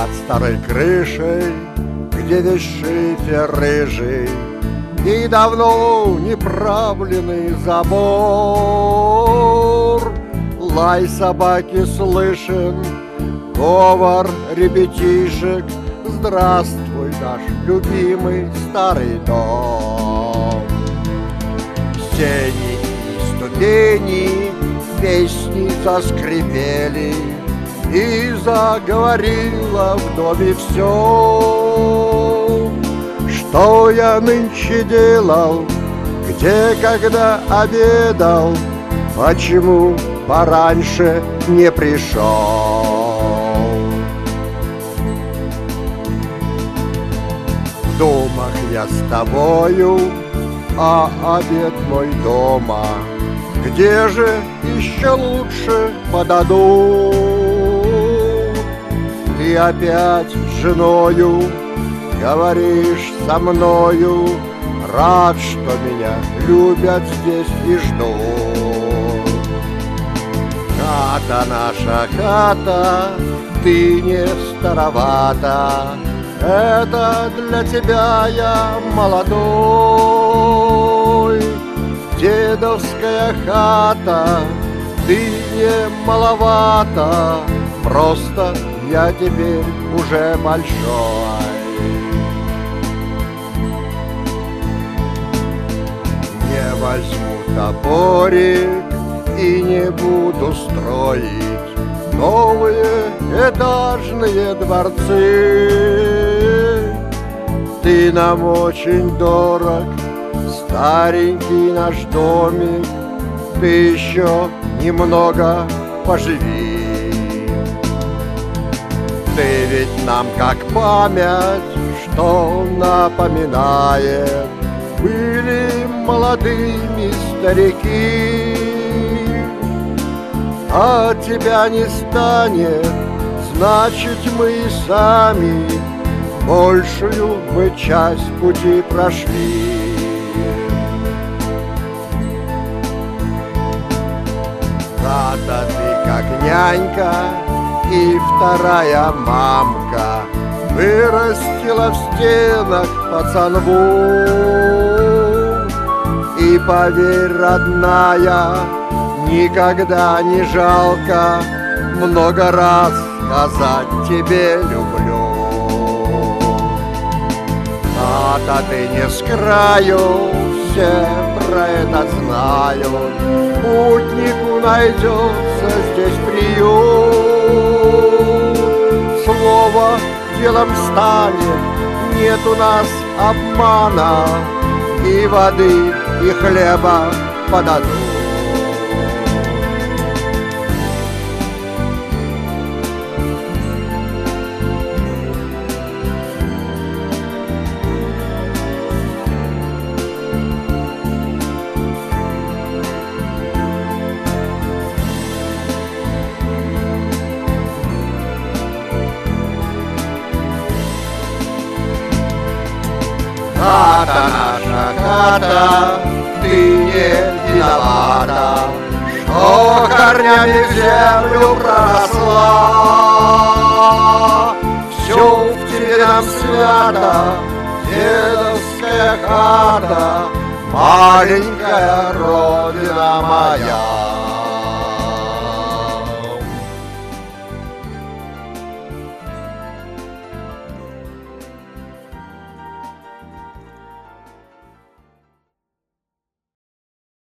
под старой крышей, где весь шифер рыжий и давно неправленный забор. Лай собаки слышен, говор ребятишек. Здравствуй, наш любимый старый дом. Сени и ступени песни заскрипели, и заговорила в доме все. Что я нынче делал, где, когда обедал, почему пораньше не пришел? В думах я с тобою, а обед мой дома. Где же еще лучше подадут? Ты опять с женою говоришь со мною, рад, что меня любят здесь и ждут. Хата наша хата, ты не старовата, это для тебя я молодой. Дедовская хата, ты не маловата, просто я теперь уже большой. Не возьму топорик и не буду строить новые этажные дворцы. Ты нам очень дорог, старенький наш домик, ты еще немного поживи. Ты ведь нам как память, что напоминает, были молодыми старики. А тебя не станет, значит мы и сами большую мы часть пути прошли. Тата, ты как нянька и вторая мамка, вырастила в стенах пацанву. И поверь, родная, никогда не жалко много раз сказать тебе люблю. Тата, ты не с краю, все про это знают, путнику найдется здесь приют. Слово делом станет, нет у нас обмана, и воды, и хлеба подадут. Хата наша хата, ты не виновата, что корнями в землю проросла. Все в тебе нам свято, дедовская хата, маленькая родина моя.